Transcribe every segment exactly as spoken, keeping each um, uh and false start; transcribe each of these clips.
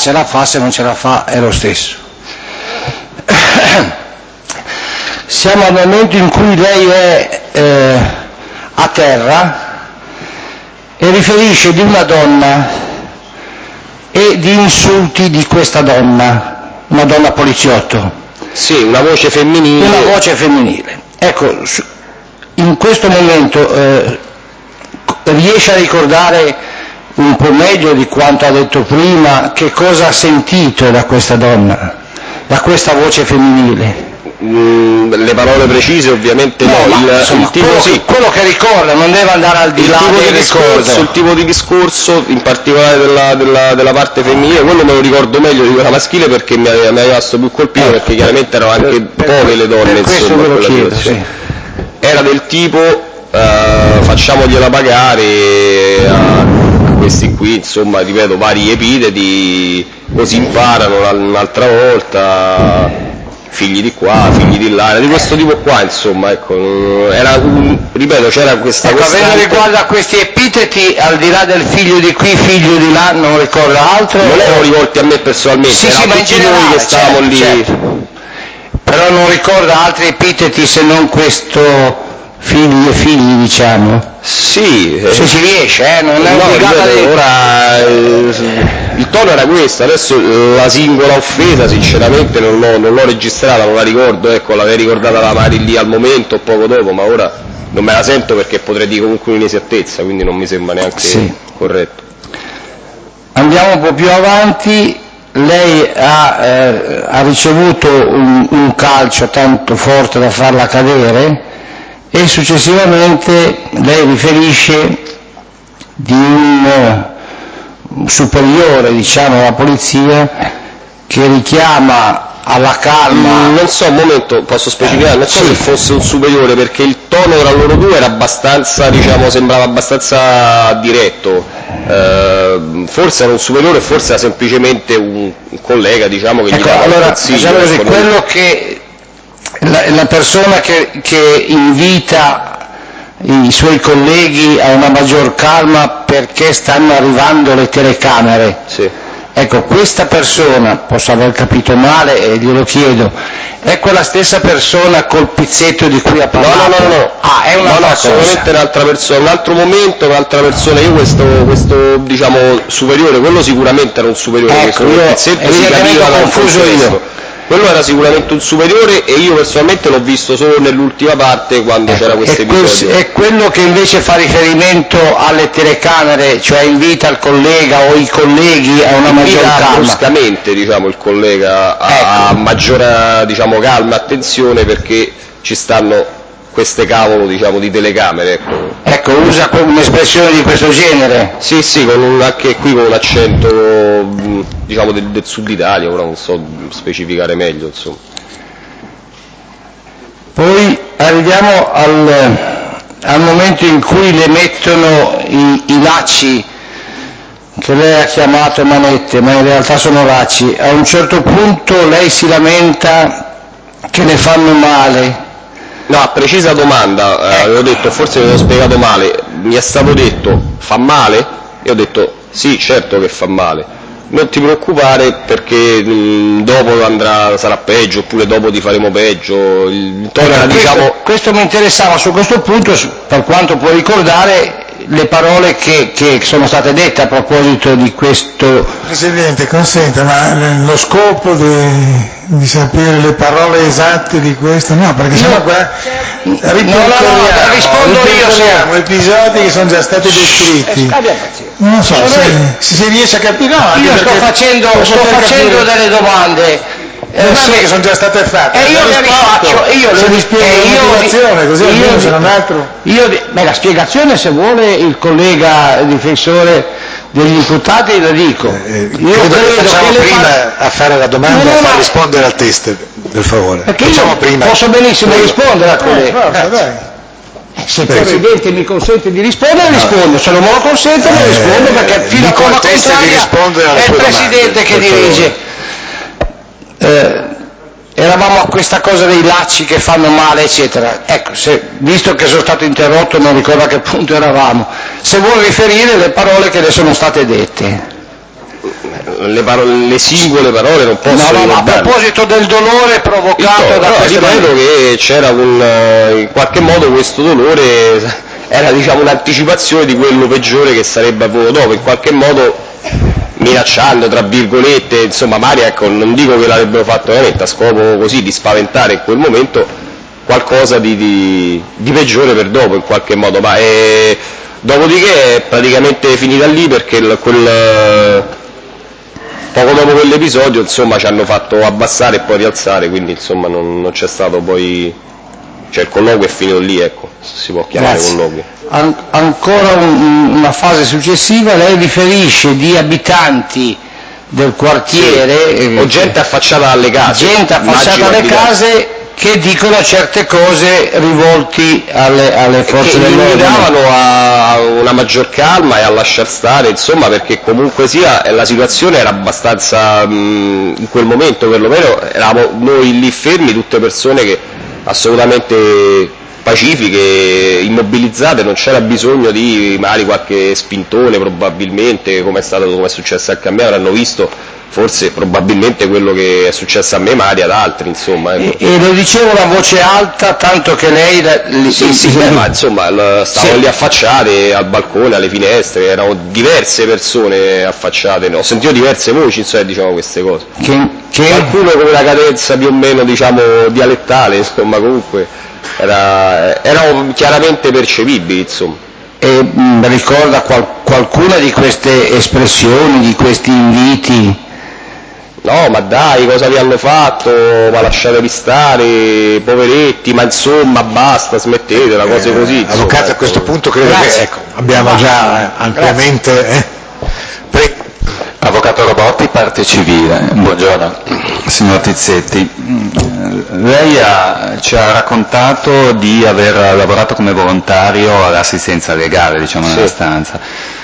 ce la fa, se non ce la fa è lo stesso. Siamo al momento in cui lei è eh, a terra e riferisce di una donna e di insulti di questa donna, una donna poliziotto. Sì, una voce femminile. Una voce femminile. Ecco, in questo momento eh, riesce a ricordare un po' meglio di quanto ha detto prima che cosa ha sentito da questa donna, da questa voce femminile? Mm, le parole precise ovviamente no, no il, ma, insomma, il tipo, quello, sì. quello che ricorda, non deve andare al di là del ricordo. Il tipo di discorso, in particolare della, della, della parte femminile, quello me lo ricordo meglio di quella maschile perché mi aveva, mi aveva rimasto più colpito, eh, perché chiaramente erano anche per, poche per, le donne, per insomma, ve lo chiedo, sì. Era del tipo uh, facciamogliela pagare a, a questi qui, insomma, ripeto, vari epiteti, così imparano un'altra volta, figli di qua, figli di là, era di questo tipo qua, insomma, ecco, era un, ripeto, c'era questa ecco, costante... avendo riguardo a questi epiteti, al di là del figlio di qui, figlio di là, non ricorda altro? Non erano rivolti a me personalmente, sì, erano sì, ma in tutti generale, noi che stavamo certo, lì. Certo. Però non ricorda altri epiteti se non questo figli e figli, diciamo? Sì. Eh, se ci riesce, eh, non è no, obbligata ripeto, di... ora eh, il tono era questo, adesso la singola offesa sinceramente non l'ho, non l'ho registrata, non la ricordo, ecco, l'avrei ricordata la Mari lì al momento o poco dopo, ma ora non me la sento perché potrei dire comunque un'inesattezza, quindi non mi sembra neanche sì. corretto. Andiamo un po' più avanti. Lei ha, eh, ha ricevuto un, un calcio tanto forte da farla cadere e successivamente lei riferisce di un uh, superiore, diciamo, alla polizia che richiama alla calma. Mm, non so, un momento, posso specificare, non so sì. se fosse un superiore, perché il tono tra loro due era abbastanza, diciamo, sembrava abbastanza diretto, eh, forse era un superiore, forse era semplicemente un, un collega, diciamo, che ecco, gli dava allora, un consiglio. diciamo così, ecco, quello non... che la, la persona che, che invita i suoi colleghi a una maggior calma perché stanno arrivando le telecamere. Sì. Ecco, questa persona, posso aver capito male e glielo chiedo, è quella stessa persona col pizzetto di cui ha parlato? No, no, no, no. Ah, è un'altra no, no, cosa. assolutamente un'altra persona, un altro momento, un'altra persona, io questo, questo diciamo, superiore, quello sicuramente era un superiore, ecco, questo io pizzetto si capiva dal confuso io. Quello era sicuramente un superiore e io personalmente l'ho visto solo nell'ultima parte quando ecco, c'era questo episodio. E quello che invece fa riferimento alle telecamere, cioè invita il collega o i colleghi a una maggior calma. Bruscamente, diciamo, il collega a, ecco. a maggiore, diciamo, calma, attenzione perché ci stanno queste cavolo, diciamo, di telecamere. Ecco, ecco usa un'espressione di questo genere? Sì, sì, con un, anche qui con un accento, diciamo, del, del sud Italia, ora non so specificare meglio, insomma. Poi arriviamo al, al momento in cui le mettono i, i lacci, che lei ha chiamato manette, ma in realtà sono lacci. A un certo punto lei si lamenta che le fanno male. No, precisa domanda, eh, ecco. avevo detto, forse mi avevo spiegato male, mi è stato detto, fa male? E ho detto, sì, certo che fa male, non ti preoccupare perché mh, dopo andrà, sarà peggio, oppure dopo ti faremo peggio, il tono era, questo, diciamo... Questo mi interessava su questo punto, per quanto può ricordare, le parole che, che sono state dette a proposito di questo... Presidente, consenta, ma lo scopo di, di sapere le parole esatte di questo, no, perché sennò qua ripercorriamo, no, no, no, rispondo io, sì. episodi che sono già stati descritti. Non so se, se si riesce a capire. No, io sto facendo, sto facendo delle domande. Eh, sì, che sono già state fatte. E io le rifaccio, io le rispiego la motivazione, così almeno se non altro. Io, beh, la spiegazione se vuole il collega difensore degli imputati la dico. Eh, io credo che facciamo che prima fa... a fare la domanda e a far rispondere al test, per favore. Perché facciamo io prima. posso benissimo Prego. rispondere al collega. Eh, dai. Se il Presidente mi consente di rispondere, no. rispondo, se non me lo consente non eh, rispondo perché fino a prova contraria è il Presidente domande, che dirige. Eh, eravamo a questa cosa dei lacci che fanno male eccetera, ecco, se, visto che sono stato interrotto non ricordo a che punto eravamo, se vuole riferire le parole che le sono state dette. le, parole, le singole parole non possono no, no, a proposito del dolore provocato no, da no, queste ripeto mani... che c'era un, in qualche modo questo dolore era diciamo un'anticipazione di quello peggiore che sarebbe avvenuto dopo, in qualche modo minacciando tra virgolette, insomma Maria, ecco, non dico che l'avrebbero fatto veramente a scopo così di spaventare in quel momento, qualcosa di, di, di peggiore per dopo in qualche modo, ma è, dopodiché è praticamente finita lì perché il, quel, poco dopo quell'episodio insomma ci hanno fatto abbassare e poi rialzare, quindi insomma non, non c'è stato poi, cioè il colloquio è finito lì, ecco, si può chiamare Grazie. colloquio. An- ancora un, una fase successiva, lei riferisce di abitanti del quartiere, sì, o gente affacciata alle case, gente affacciata alle case che dicono certe cose rivolti alle, alle forze dell'ordine. Che invitavano a una maggior calma e a lasciar stare, insomma, perché comunque sia la situazione era abbastanza, mh, in quel momento perlomeno, eravamo noi lì fermi, tutte persone che assolutamente pacifiche, immobilizzate, non c'era bisogno di magari qualche spintone probabilmente, come è stato, come è successo anche a me, avranno visto forse probabilmente quello che è successo a me, ma ad altri, insomma. Ecco. E, e lo dicevo a voce alta, tanto che lei... Li, sì, sì, beh, ma insomma, stavano sì. lì affacciate al balcone, alle finestre, erano diverse persone affacciate, ho sentito diverse voci, insomma, diciamo queste cose. Che, che... Qualcuno con una cadenza più o meno, diciamo, dialettale, insomma, comunque, era, erano chiaramente percepibili, insomma. E mh, ricorda qual, qualcuna di queste espressioni, di questi inviti? No, ma dai, cosa vi hanno fatto? Ma lasciatevi stare, poveretti, ma insomma basta, smettetela, cose eh, così. Avvocato, insomma, a questo ecco. punto credo Grazie. che ecco, abbiamo già ampiamente... Eh, pre- Avvocato Robotti, parte civile. Buongiorno, signor Tizzetti. Lei ha, ci ha raccontato di aver lavorato come volontario all'assistenza legale, diciamo, nella sì. stanza.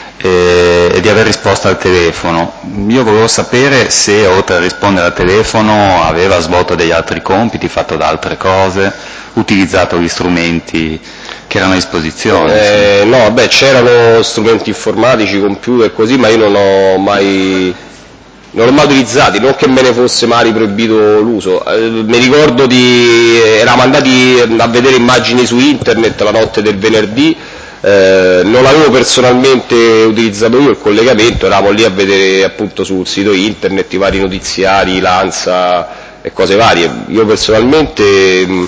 E, e di aver risposto al telefono. Io volevo sapere se oltre a rispondere al telefono aveva svolto degli altri compiti, fatto da altre cose, utilizzato gli strumenti che erano a disposizione. Eh, no, beh, c'erano strumenti informatici, computer, così, ma io non ho mai non l'ho mai utilizzati, non che me ne fosse mai proibito l'uso. Eh, mi ricordo di eravamo andati a vedere immagini su internet la notte del venerdì. Eh, non l'avevo personalmente utilizzato io il collegamento, eravamo lì a vedere appunto sul sito internet i vari notiziari, l'ANSA e cose varie. Io personalmente mh,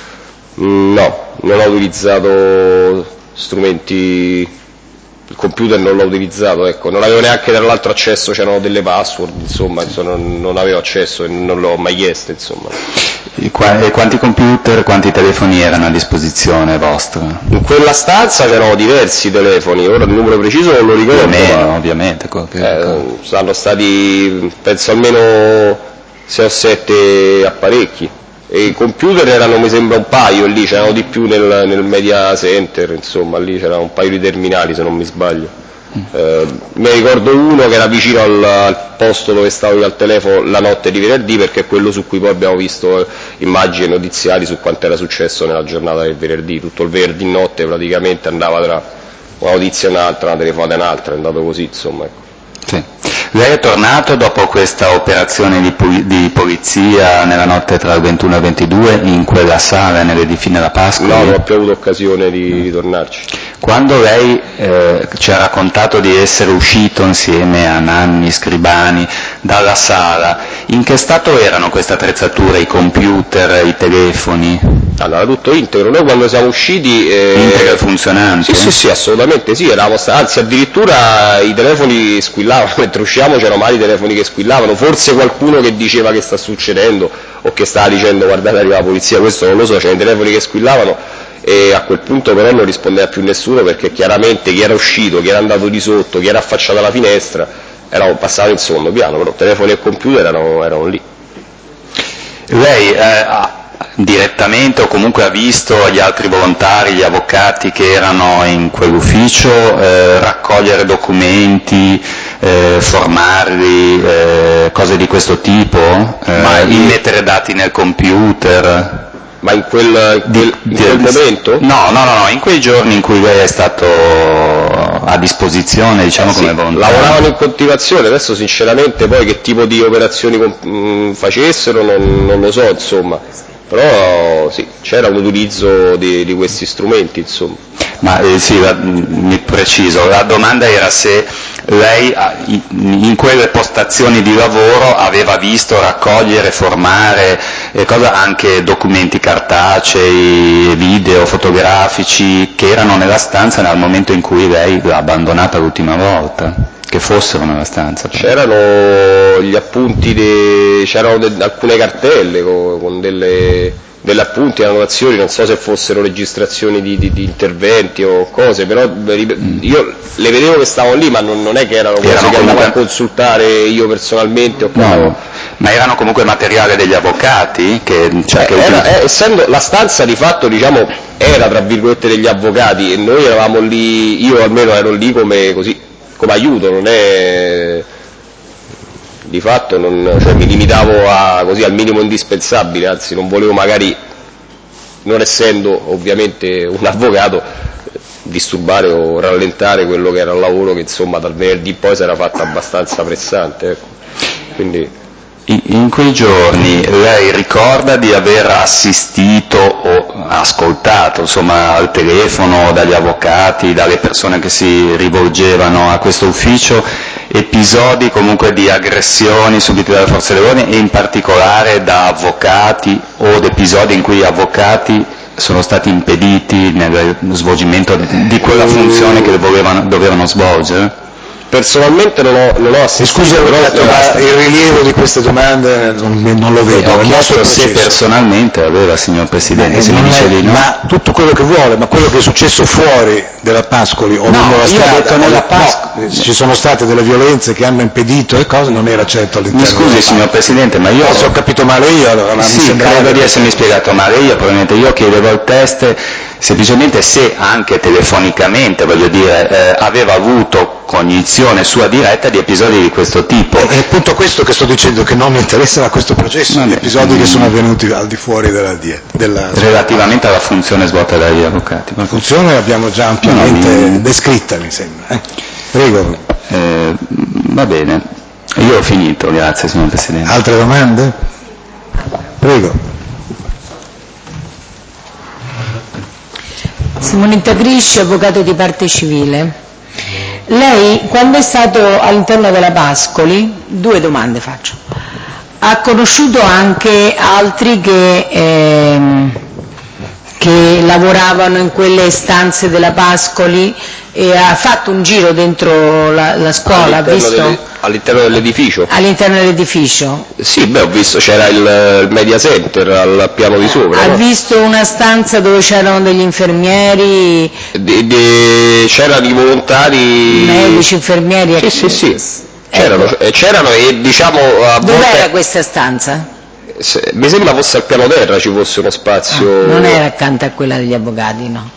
mh, no, non ho utilizzato strumenti, il computer non l'ho utilizzato, ecco, non avevo neanche tra l'altro accesso, c'erano delle password, insomma, insomma non, non avevo accesso e non l'ho mai chiesto, insomma. E quanti computer, quanti telefoni erano a disposizione vostra? In quella stanza c'erano diversi telefoni, ora il numero preciso non lo ricordo. Meno, ma, ovviamente. Eh, saranno stati, penso almeno sei o sette apparecchi. E i computer erano, mi sembra, un paio lì, c'erano di più nel, nel media center, insomma, lì c'era un paio di terminali se non mi sbaglio. Eh, mi ricordo uno che era vicino al, al posto dove stavo io al telefono la notte di venerdì, perché è quello su cui poi abbiamo visto eh, immagini e notiziari su quanto era successo nella giornata del venerdì. Tutto il venerdì notte praticamente andava tra una notizia e un'altra, una telefonata e un'altra, è andato così, insomma, ecco. Sì. Lei è tornato dopo questa operazione di, pul- di polizia nella notte tra il ventuno e il ventidue in quella sala nell'edificio della Pasqua? No, non ho più avuto occasione di ritornarci. Quando lei eh, ci ha raccontato di essere uscito insieme a Nanni Scribani dalla sala, in che stato erano queste attrezzature, i computer, i telefoni? Allora, tutto integro. Noi quando siamo usciti... Eh... Integro e funzionante? Sì, sì, sì, assolutamente sì, eravamo sta- anzi addirittura i telefoni squillavano, mentre usciamo c'erano vari telefoni che squillavano, forse qualcuno che diceva che sta succedendo o che stava dicendo guardate arriva la polizia, questo non lo so, c'erano i telefoni che squillavano e a quel punto però non rispondeva più nessuno perché chiaramente chi era uscito, chi era andato di sotto, chi era affacciato alla finestra, erano passati in secondo piano, però telefoni e computer erano, erano lì. Lei eh, ha direttamente o comunque ha visto gli altri volontari, gli avvocati che erano in quell'ufficio eh, raccogliere documenti, eh, formarli, eh, cose di questo tipo, eh, Ma immettere dati nel computer? Ma in quel, in quel, di, in quel di, momento? No, no, no, no, in quei giorni in cui lei è stato a disposizione, diciamo, eh sì, come volontario. Lavoravano in coltivazione, adesso sinceramente poi che tipo di operazioni mh, facessero non, non lo so, insomma, però sì, c'era un utilizzo di, di questi strumenti, insomma. Ma eh, sì, la, mi preciso, la domanda era se lei in quelle postazioni di lavoro aveva visto raccogliere, formare e cosa, anche documenti cartacei, video, fotografici che erano nella stanza nel momento in cui lei l'ha abbandonata l'ultima volta, che fossero nella stanza. Però. C'erano gli appunti, de, c'erano de, alcune cartelle con, con delle... delle appunti, annotazioni, non so se fossero registrazioni di, di, di interventi o cose, però io le vedevo che stavano lì, ma non, non è che erano cose erano che comunque... andavo a consultare io personalmente o no, ma erano comunque materiale degli avvocati? Che, cioè, eh, che era, eh, essendo la stanza di fatto, diciamo, era tra virgolette degli avvocati e noi eravamo lì, io almeno ero lì come, così, come aiuto, non è... di fatto non, cioè, mi limitavo a, così, al minimo indispensabile, anzi non volevo magari, non essendo ovviamente un avvocato, disturbare o rallentare quello che era il lavoro che insomma dal venerdì poi si era fatto abbastanza pressante. Ecco. Quindi... In quei giorni lei ricorda di aver assistito o ascoltato, insomma, al telefono, dagli avvocati, dalle persone che si rivolgevano a questo ufficio, episodi comunque di aggressioni subite dalle forze dell'ordine e in particolare da avvocati o episodi in cui avvocati sono stati impediti nello svolgimento di quella funzione che dovevano, dovevano svolgere? Personalmente non ho, non ho assistito. Scusi, però, ma il rilievo di queste domande non, non lo vedo. Ho chiesto se personalmente aveva, signor Presidente, eh, se mi dice di no. Ma tutto quello che vuole, ma quello che è successo fuori della Pascoli o no, nella strada, detto nella Pascoli. No, ci sono state delle violenze che hanno impedito e cose, non era certo all'interno. Mi scusi, signor Presidente, ma io... Forse ho capito male io, allora, ma sì, mi credo di essermi spiegato male io, probabilmente io chiedevo al test semplicemente se anche telefonicamente, voglio dire, eh, aveva avuto cognizione sua diretta di episodi di questo tipo. È appunto questo che sto dicendo, che non mi interessa da questo processo, gli episodi che sono avvenuti al di fuori della, della relativamente alla funzione svolta dagli avvocati. La funzione l'abbiamo già ampiamente no, mi... descritta, mi sembra. Eh? Prego. Eh, va bene, io ho finito, grazie signor Presidente. Altre domande? Prego. Simonetta Grisci, avvocato di parte civile. Lei, quando è stato all'interno della Pascoli, due domande faccio, ha conosciuto anche altri che, ehm, che lavoravano in quelle stanze della Pascoli e ha fatto un giro dentro la, la scuola, ha visto... Delle, all'interno dell'edificio? All'interno dell'edificio. Sì, beh, ho visto, c'era il, il media center al piano di sopra. Ha no? visto una stanza dove c'erano degli infermieri? De, de, c'erano i volontari... Medici, infermieri? Sì, sì, sì. C'erano, ecco. c'erano e diciamo... A Dov'era volte... questa stanza? Se, mi sembra fosse al piano terra ci fosse uno spazio... Ah, non era accanto a quella degli avvocati, no?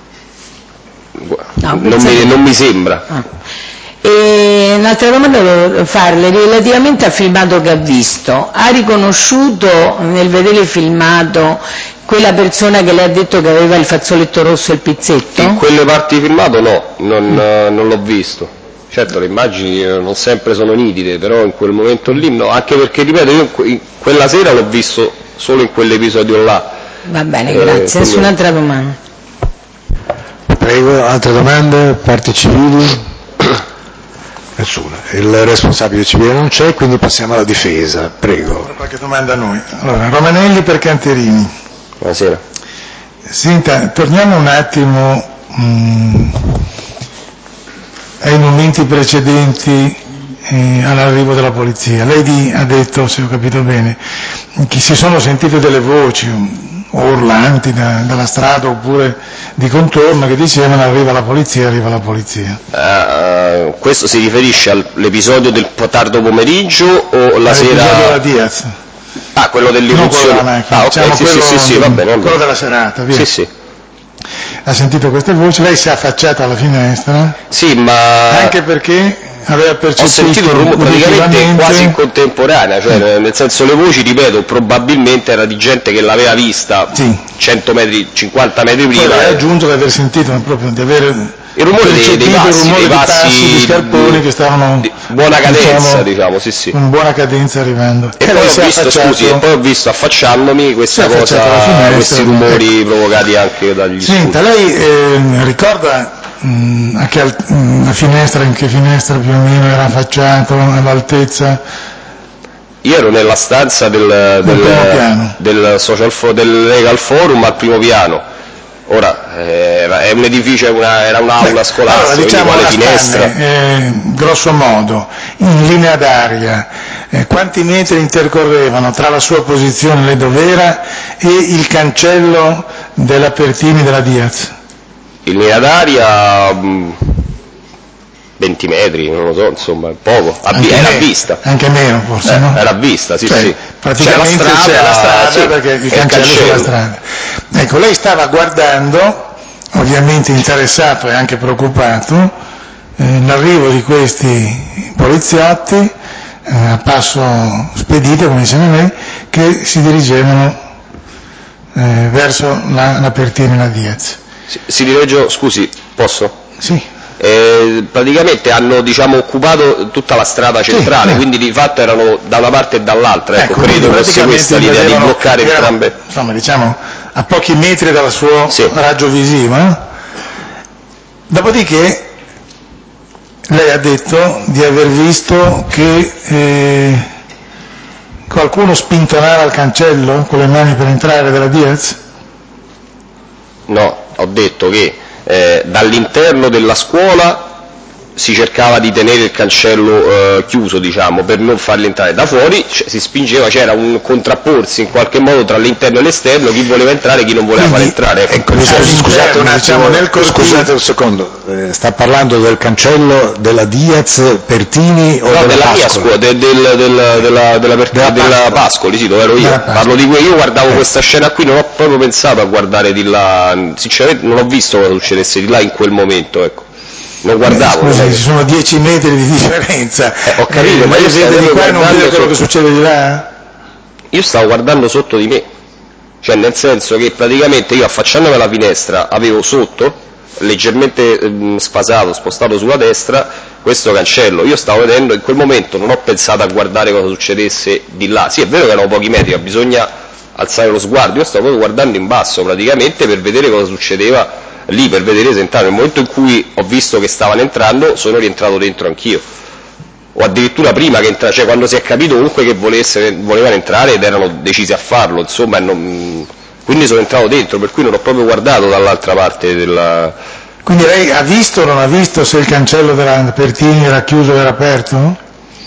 No, non, mi, non mi sembra. Ah. E un'altra domanda devo farle relativamente al filmato che ha visto. Ha riconosciuto nel vedere il filmato quella persona che le ha detto che aveva il fazzoletto rosso e il pizzetto? In quelle parti di filmato no, non, mm. uh, non l'ho visto. Certo le immagini non sempre sono nitide, però in quel momento lì no, anche perché ripeto io in quella sera l'ho visto solo in quell'episodio là. Va bene, eh, grazie. Nessun'altra domanda? Prego, altre domande? Parti civili? Nessuna. Il responsabile civile non c'è, quindi passiamo alla difesa. Prego. Qualche domanda a noi. Allora, Romanelli per Canterini. Buonasera. Senta, torniamo un attimo mh, ai momenti precedenti eh, all'arrivo della polizia. Lei di, ha detto, se ho capito bene, che si sono sentite delle voci urlanti da, dalla strada oppure di contorno che dicevano arriva la polizia, arriva la polizia. Uh, questo si riferisce all'episodio del tardo pomeriggio o la L'episodio sera? L'episodio della Diaz. Ah, quello dell'irruzione. Non quello della macchina, ah, ok, diciamo sì, quello, sì, sì, sì, va bene, va bene. Quello della serata, via. Sì, sì. ha sentito queste voci, lei si è affacciata alla finestra? Sì, ma... Anche perché aveva percepito... Ho sentito il rumore praticamente quasi in contemporanea, cioè nel senso le voci, ripeto, probabilmente era di gente che l'aveva vista sì. cento metri, cinquanta metri prima. Poi lei e... aggiunto di aver sentito proprio, di aver... Il rumore dei, dei passi, il rumore dei passi, passi di scarponi che stavano di buona cadenza, diciamo, diciamo, sì sì. Con buona cadenza arrivando. E, e poi ho visto, scusi, e poi ho visto affacciandomi questa cosa, finestra, questi rumori ecco. provocati anche dagli Senta, studi. lei eh, ricorda mh, a che alt- mh, la finestra, in che finestra più o meno era affacciato, all'altezza? Io ero nella stanza del, del, del, social fo- del Legal Forum al primo piano. Ora, eh, è un edificio, una, era un'aula Beh, scolastica, allora, diciamo quindi quale finestra? Spanne, eh, grosso modo, in linea d'aria, eh, quanti metri intercorrevano tra la sua posizione, lei dov'era, e il cancello della Pertini della Diaz? In linea d'aria mh, venti metri, non lo so, insomma, poco. A vi- era a vista. Anche meno forse, eh, no? Era a vista, sì, cioè, sì. Praticamente c'è la strada, c'è la strada sì, perché il cancello, cancello è sulla strada. Ecco, lei stava guardando, ovviamente interessato e anche preoccupato, eh, l'arrivo di questi poliziotti eh, a passo spedito, come diceva lei, che si dirigevano eh, verso la, la Pertini e la Diaz. Si, si dirige, scusi, posso? Sì. Eh, praticamente hanno diciamo, occupato tutta la strada centrale, sì, eh. quindi di fatto erano da una parte e dall'altra, ecco, ecco, credo fosse questa l'idea di bloccare erano, entrambe. Insomma, diciamo, a pochi metri dal suo sì. raggio visivo. Eh? Dopodiché lei ha detto di aver visto che eh, qualcuno spintonava il cancello con le mani per entrare della Diaz? No, ho detto che eh, dall'interno della scuola si cercava di tenere il cancello eh, chiuso, diciamo, per non farli entrare da fuori, c- si spingeva, c'era un contrapporsi in qualche modo tra l'interno e l'esterno, chi voleva entrare e chi non voleva Quindi, far entrare. Ecco, scusate un attimo, diciamo, nel scusate un secondo, eh, sta parlando del cancello della Diaz, Pertini o no, della, della Pascoli? mia scuola, de, del, del, della, della, della, della, della Pascoli, sì, dove ero io. Parlo di que- io guardavo eh. questa scena qui, non ho proprio pensato a guardare di là, sinceramente non ho visto cosa succedesse di là in quel momento, ecco. Non guardavo. Beh, scusi, non ci sono dieci metri di differenza. Eh, ho capito, eh, ma io vede di qua e non vede quello che succede di là? Io stavo guardando sotto di me, cioè nel senso che praticamente io affacciandomi alla finestra avevo sotto, leggermente ehm, sfasato, spostato sulla destra, questo cancello. Io stavo vedendo, in quel momento non ho pensato a guardare cosa succedesse di là. Sì, è vero che erano pochi metri, ma bisogna alzare lo sguardo. Io stavo guardando in basso praticamente per vedere cosa succedeva lì, per vedere se entravano. Nel momento in cui ho visto che stavano entrando sono rientrato dentro anch'io, o addirittura prima che entra, cioè quando si è capito comunque che volesse, volevano entrare ed erano decisi a farlo, insomma, non, quindi sono entrato dentro, per cui non ho proprio guardato dall'altra parte della... Quindi lei ha visto o non ha visto se il cancello della Pertini era chiuso o era aperto?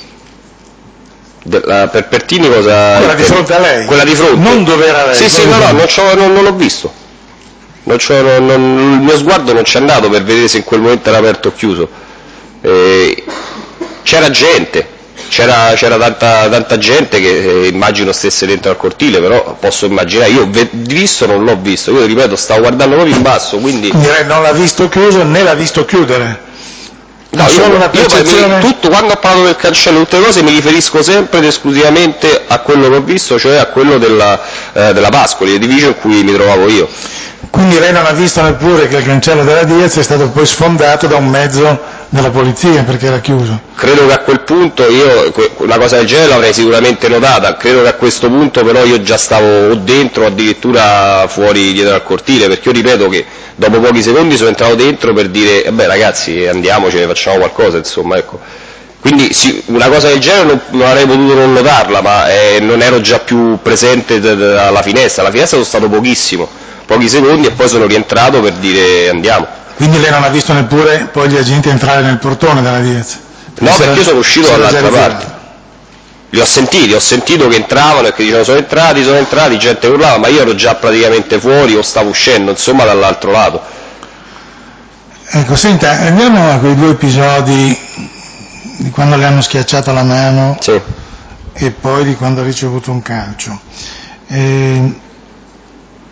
Della, per Pertini cosa... Quella di fronte a lei? Quella di fronte. Non dove era lei? Sì, sì, no, no, non, non, non l'ho visto. Non non, non, il mio sguardo non c'è andato per vedere se in quel momento era aperto o chiuso. Eh, c'era gente, c'era, c'era tanta, tanta gente che eh, immagino stesse dentro al cortile, però posso immaginare, io ve- visto non l'ho visto, io ripeto stavo guardando proprio in basso, quindi... Quindi lei non l'ha visto chiuso né l'ha visto chiudere? No, io, solo una io percezione... mi, tutto, quando ho parlato del cancello e tutte le cose mi riferisco sempre ed esclusivamente a quello che ho visto, cioè a quello della, eh, della Pascoli, l'edificio in cui mi trovavo io. Quindi lei non ha visto neppure che il cancello della Diaz è stato poi sfondato da un mezzo della polizia perché era chiuso? Credo che a quel punto io una cosa del genere l'avrei sicuramente notata, credo che a questo punto però io già stavo o dentro o addirittura fuori dietro al cortile, perché io ripeto che dopo pochi secondi sono entrato dentro per dire eh beh ragazzi andiamocene, facciamo qualcosa, insomma, ecco. Quindi sì, una cosa del genere non, non avrei potuto non notarla, ma eh, non ero già più presente d- d- alla finestra, alla finestra sono stato pochissimo, pochi secondi e poi sono rientrato per dire andiamo. Quindi lei non ha visto neppure poi gli agenti entrare nel portone della Diaz? No, perché io sono uscito dall'altra parte. Li ho sentiti, ho sentito che entravano e che dicevano sono entrati, sono entrati, gente urlava, ma io ero già praticamente fuori o stavo uscendo, insomma, dall'altro lato. Ecco, senta, andiamo a quei due episodi di quando le hanno schiacciato la mano sì. e poi di quando ha ricevuto un calcio. Eh,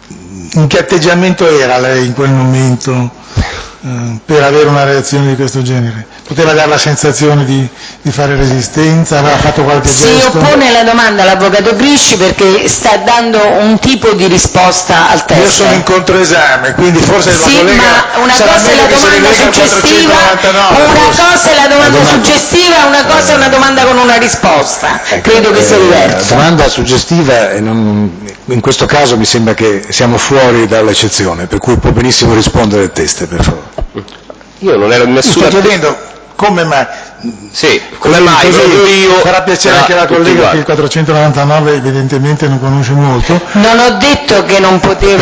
in che atteggiamento era lei in quel momento eh, per avere una reazione di questo genere? Poteva dare la sensazione di, di fare resistenza? Aveva fatto qualche si gesto? Si oppone alla domanda l'avvocato Grisci perché sta dando un tipo di risposta al testo. Io sono in controesame, quindi forse sì, la collega ma una cosa è la domanda suggestiva, una cosa è la domanda, domanda suggestiva, una cosa è una domanda con una risposta. Ecco, credo che sia eh, diverso. La domanda suggestiva, e non, in questo caso mi sembra che siamo fuori dall'eccezione, per cui può benissimo rispondere il teste, per favore. Io non ero in nessuna... Sto chiedendo come mai, sì, come mai così proprio io farà piacere anche la collega che il quattrocentonovantanove evidentemente non conosce molto. Non ho detto che non poteva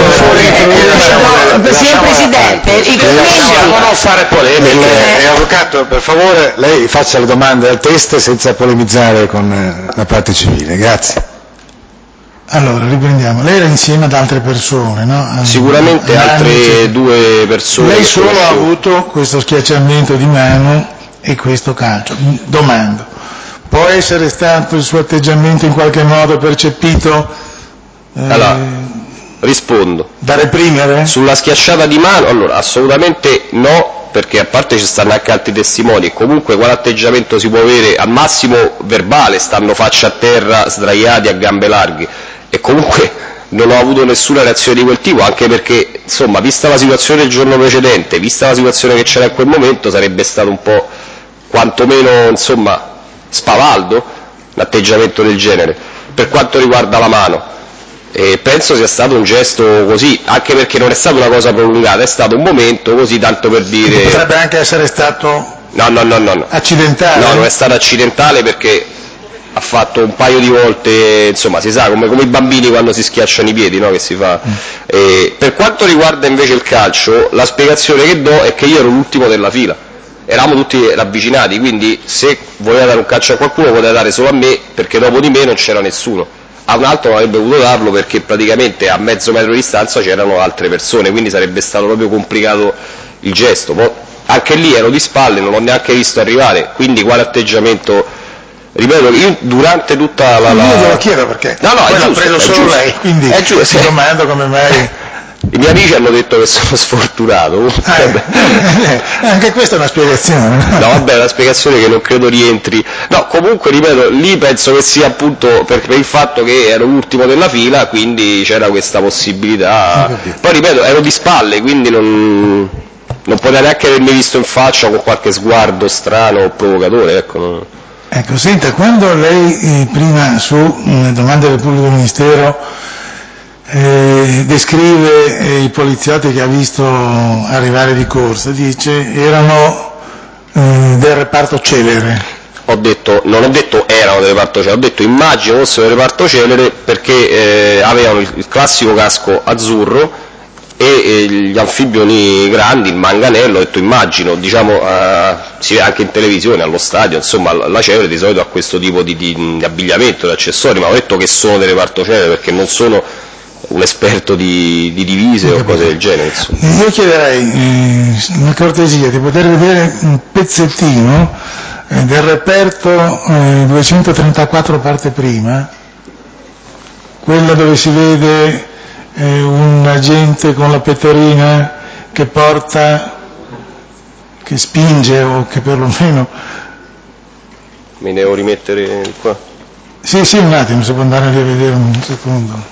signor Presidente, i commenti non fare polemiche. Eh, avvocato, per favore lei faccia le domande al test senza polemizzare con la parte civile, grazie. Allora, riprendiamo. Lei era insieme ad altre persone, no? Sicuramente a, altre due persone. Lei solo ha avuto questo schiacciamento di mano e questo calcio. Domando, può essere stato il suo atteggiamento in qualche modo percepito eh, allora, rispondo. Da reprimere? Sulla schiacciata di mano, allora, assolutamente no, perché a parte ci stanno anche altri testimoni e comunque quale atteggiamento si può avere, al massimo verbale, stanno faccia a terra, sdraiati a gambe larghe. E comunque non ho avuto nessuna reazione di quel tipo, anche perché, insomma, vista la situazione del giorno precedente, vista la situazione che c'era in quel momento, sarebbe stato un po', quantomeno, insomma, spavaldo l'atteggiamento del genere. Per quanto riguarda la mano, e penso sia stato un gesto così, anche perché non è stata una cosa prolungata, è stato un momento così, tanto per dire... Potrebbe anche essere stato no, no, no, no, no. accidentale? No, non è stato accidentale perché... ha fatto un paio di volte, insomma, si sa, come, come i bambini quando si schiacciano i piedi, no? Che si fa. Mm. E per quanto riguarda invece il calcio, la spiegazione che do è che io ero l'ultimo della fila, eravamo tutti ravvicinati, quindi se voleva dare un calcio a qualcuno poteva dare solo a me, perché dopo di me non c'era nessuno. A un altro non avrebbe potuto darlo perché praticamente a mezzo metro di distanza c'erano altre persone, quindi sarebbe stato proprio complicato il gesto. Poi, anche lì ero di spalle, non l'ho neanche visto arrivare, quindi quale atteggiamento... Ripeto, io durante tutta la... la... Io glielo chiedo perché no, no, poi l'ha preso solo giusto, lei, quindi è giusto, si domando come mai... I miei amici hanno detto che sono sfortunato. Ah, eh, anche questa è una spiegazione. No, vabbè, è una spiegazione che non credo rientri. No, comunque, ripeto, lì penso che sia appunto per, per il fatto che ero l'ultimo della fila, quindi c'era questa possibilità. Poi, ripeto, ero di spalle, quindi non, non poteva neanche avermi visto in faccia con qualche sguardo strano o provocatore, ecco. Non... Ecco, senta, quando lei eh, prima su mh, domande del pubblico ministero eh, descrive eh, i poliziotti che ha visto arrivare di corsa, dice erano eh, del reparto Celere. Ho detto, non ho detto erano del reparto Celere, ho detto immagino fossero del reparto Celere perché eh, avevano il, il classico casco azzurro e, e gli anfibioni grandi, il manganello, ho detto immagino, diciamo, eh, si vede anche in televisione, allo stadio, insomma la Celere di solito ha questo tipo di, di, di abbigliamento, di accessori, ma ho detto che sono del reparto Celere perché non sono un esperto di, di divise o cose del genere. Insomma. Io chiederei eh, una cortesia di poter vedere un pezzettino eh, del reperto eh, duecentotrentaquattro parte prima, quello dove si vede eh, un agente con la pettorina che porta, che spinge o che perlomeno... Mi devo rimettere qua? Sì, sì, un attimo, se può andare lì a vedere un secondo.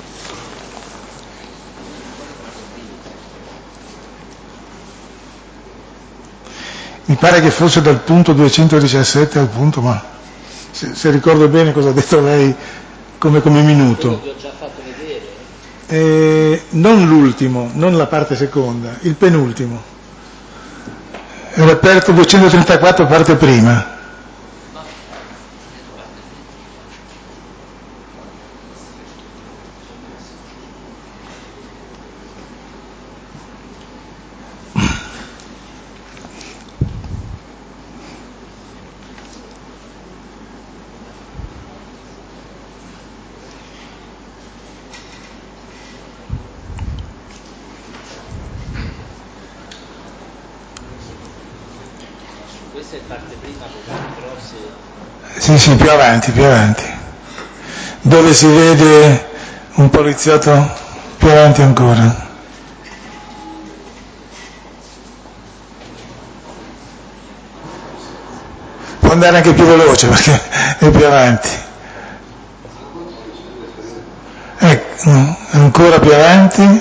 Mi pare che fosse dal punto duecentodiciassette al punto, ma se, se ricordo bene cosa ha detto lei come, come minuto. Quello che ho già fatto vedere. Eh, non l'ultimo, non la parte seconda, il penultimo. È reperto duecentotrentaquattro parte prima. Questa è parte prima, però se... Sì, sì, più avanti, più avanti. Dove si vede un poliziotto più avanti ancora. Può andare anche più veloce perché è più avanti. Ecco, ancora più avanti.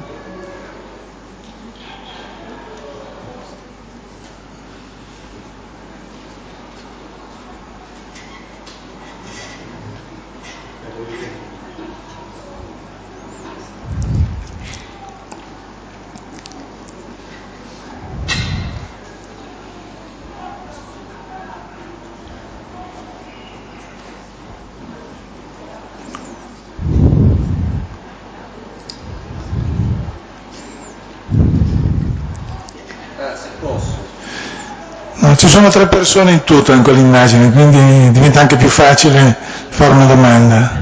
No, ci sono tre persone in tutto in quell'immagine, quindi diventa anche più facile fare una domanda.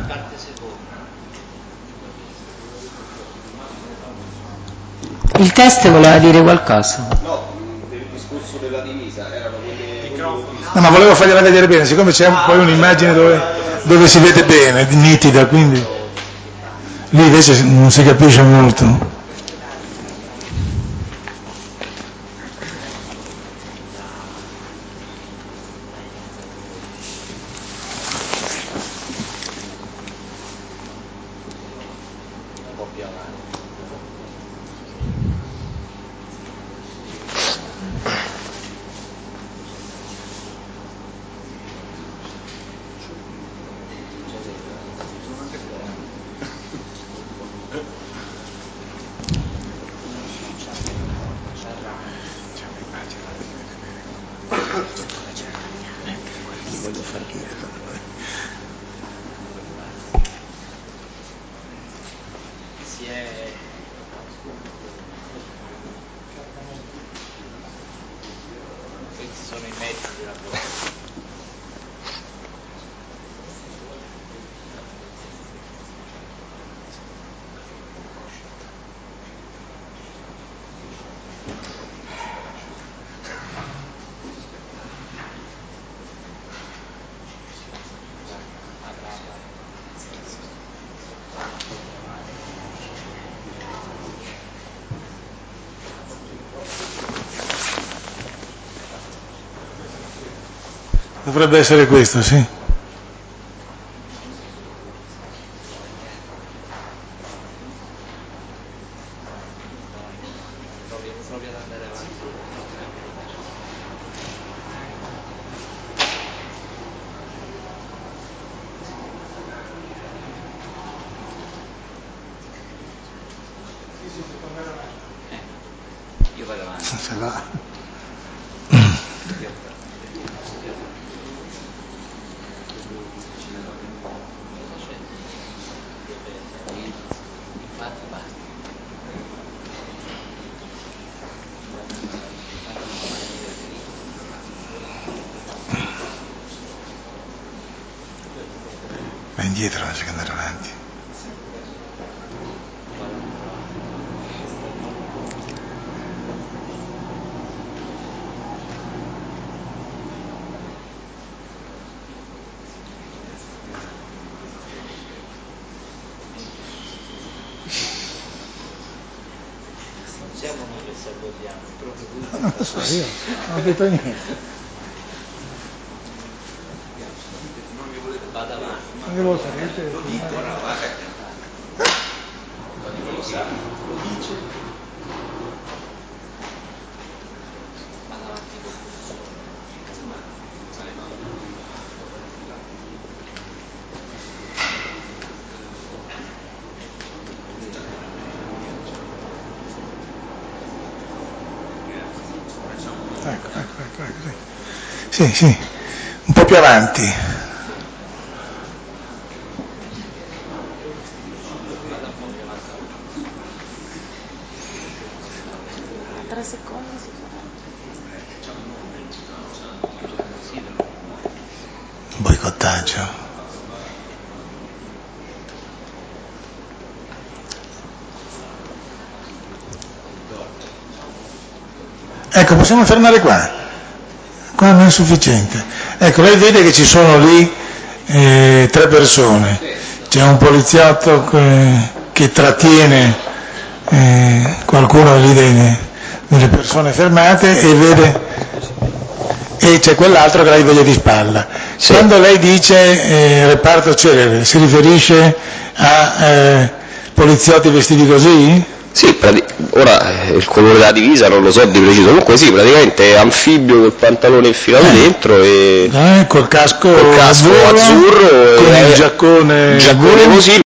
Il test voleva dire qualcosa? No, del discorso della divisa, erano quelle... No, ma volevo fargliela vedere bene, siccome c'è un, poi un'immagine dove, dove si vede bene, nitida, quindi lì invece non si capisce molto. Dovrebbe essere questo, sì. Io vado avanti. Se va. Va indietro, non c'è andare avanti. Siamo noi che sabotiamo, proprio lui. Non lo so, io non ho detto niente. Vado avanti. Non devo sapere. Lo dico, lo sa, lo dice. Vado avanti con questo. Ecco, ecco, ecco, ecco. Sì, sì, un po' più avanti. Tre secondi si Boicottaggio. Ecco, possiamo fermare qua. Qua non è sufficiente. Ecco, lei vede che ci sono lì eh, tre persone. C'è un poliziotto che che trattiene eh, qualcuno lì dei, delle persone fermate e vede, e c'è quell'altro che la vede di spalla. Sì. Quando lei dice eh, reparto celere, si riferisce a eh, poliziotti vestiti così? Sì, prati- ora eh, il colore della divisa non lo so di preciso, comunque sì, praticamente è anfibio col pantalone infilato eh. dentro e eh, col casco, col casco azzurro, azzurro con e il giaccone, giaccone così.